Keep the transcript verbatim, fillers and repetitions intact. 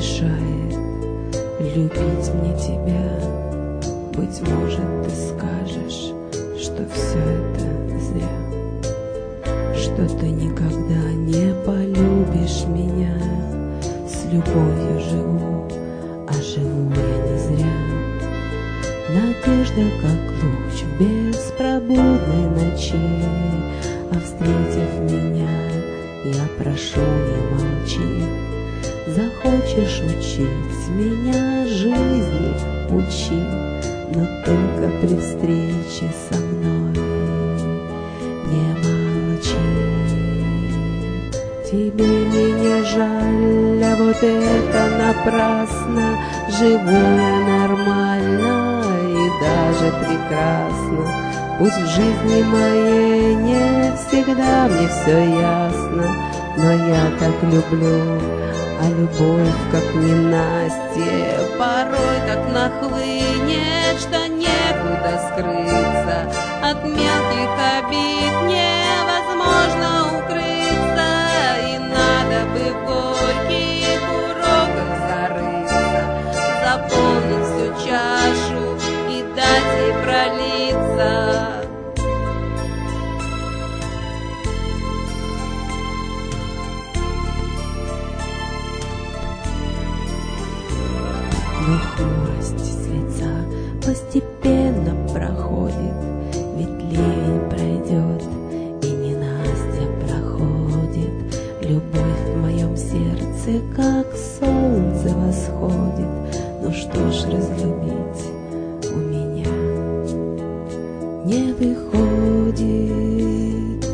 мешает любить мне тебя. Быть может, ты скажешь, что все это зря, что ты никогда не полюбишь меня. С любовью живу, а живу я не зря. Надежда, как луч в беспробудной ночи, а встретив меня, я прошу, не молчи. Захочешь учить меня жизни, учи, но только при встрече со мной не молчи. Тебе меня жаль, а вот это напрасно. Живу я нормально и даже прекрасно. Пусть в жизни моей не всегда мне все ясно, но я так люблю, а любовь, как ненастье, порой так нахлынет, что некуда скрыться. От мелких обид невозможно укрыться, и надо бы в горьких уроках зарыться, заполнить всю чашу и дать ей пролиться. Но хмурость с лица постепенно проходит, ведь ливень пройдет, и ненастье проходит. Любовь в моем сердце, как солнце, восходит. Ну что ж, разлюбить у меня не выходит.